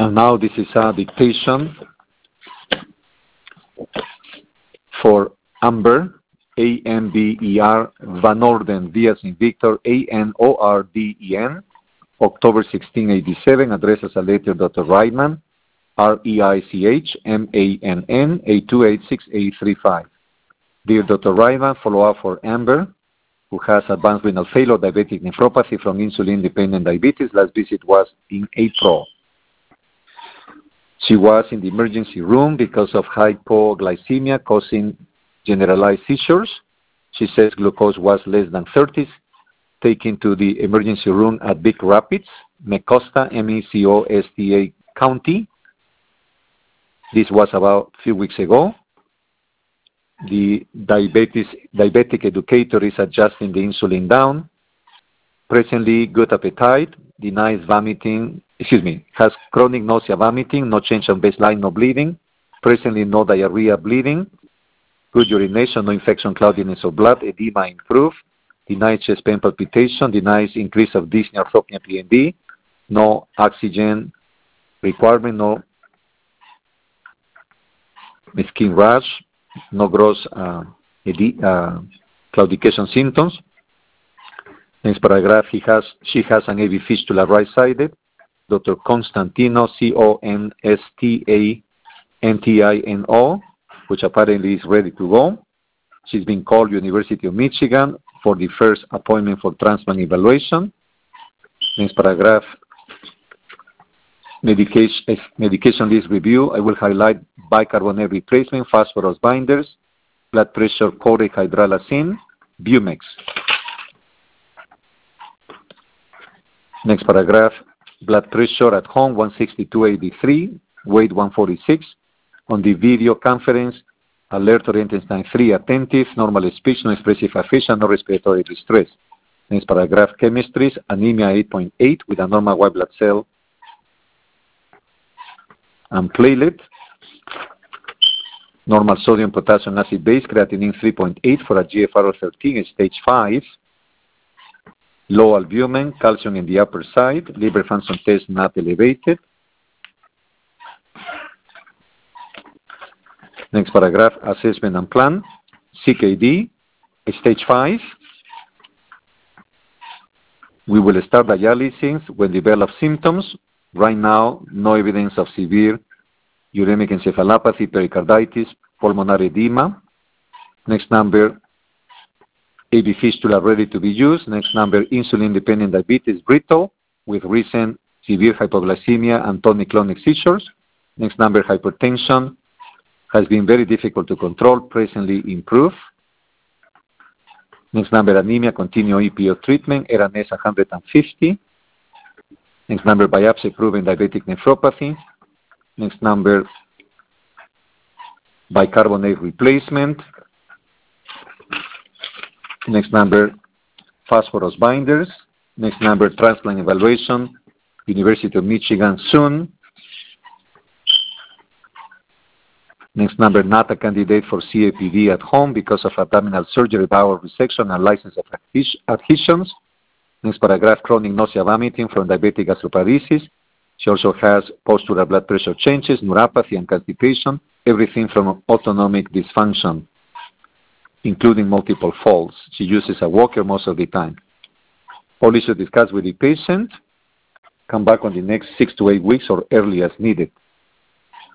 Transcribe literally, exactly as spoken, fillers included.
And now this is a dictation for Amber, A M B E R, Van Orden, V as in Victor, A N O R D E N, October sixteen eighty-seven, addressed as a letter Doctor Reitman, R E I C H M A N N, eight two eight six eight three five. Dear Doctor Reitman, follow-up for Amber, who has advanced renal failure, diabetic nephropathy from insulin-dependent diabetes. Last visit was in April. She was in the emergency room because of hypoglycemia causing generalized seizures. She says glucose was less than thirty, taken to the emergency room at Big Rapids, Mecosta, M E C O S T A County. This was about a few weeks ago. The diabetes, diabetic educator is adjusting the insulin down. Presently, good appetite, denies vomiting, excuse me, has chronic nausea, vomiting, no change on baseline, no bleeding. Presently, no diarrhea, bleeding. Good urination, no infection, cloudiness of blood, edema improved. Denies chest pain palpitation, denies increase of dyspnea, orthopnea, P N D. No oxygen requirement, no skin rash, no gross uh, edi- uh, claudication symptoms. Next paragraph, he has, she has an A V fistula right-sided. Doctor Constantino, C O N S T A N T I N O, which apparently is ready to go. She's been called University of Michigan for the first appointment for transplant evaluation. Next paragraph, medication, medication list review. I will highlight bicarbonate replacement, phosphorus binders, blood pressure, couric hydralazine, Bumex. Next paragraph, blood pressure at home, one sixty-two eighty-three, weight one forty-six. On the video conference, alert oriented time three, attentive, normal speech, no expressive aphasia, no respiratory distress. Next paragraph, chemistries, anemia eight point eight with a normal white blood cell and platelet. Normal sodium, potassium, acid base, creatinine three point eight for a G F R thirteen, stage five. Low albumin, calcium in the upper side, liver function test not elevated. Next paragraph, assessment and plan. C K D, stage five. We will start dialysis when develop symptoms. Right now, no evidence of severe uremic encephalopathy, pericarditis, pulmonary edema. Next number, A V fistula ready to be used. Next number, insulin-dependent diabetes, brittle, with recent severe hypoglycemia and tonic-clonic seizures. Next number, hypertension, has been very difficult to control, presently improved. Next number, anemia, continue E P O treatment, R N S one hundred fifty. Next number, biopsy proven diabetic nephropathy. Next number, bicarbonate replacement. Next number, phosphorus binders. Next number, transplant evaluation, University of Michigan soon. Next number, not a candidate for C A P D at home because of abdominal surgery, bowel resection, and license of adhesions. Next paragraph, chronic nausea, vomiting from diabetic gastroparesis. She also has postural blood pressure changes, neuropathy, and constipation, everything from autonomic dysfunction, including multiple falls. She uses a walker most of the time. All issues discussed with the patient. Come back on the next six to eight weeks or early as needed.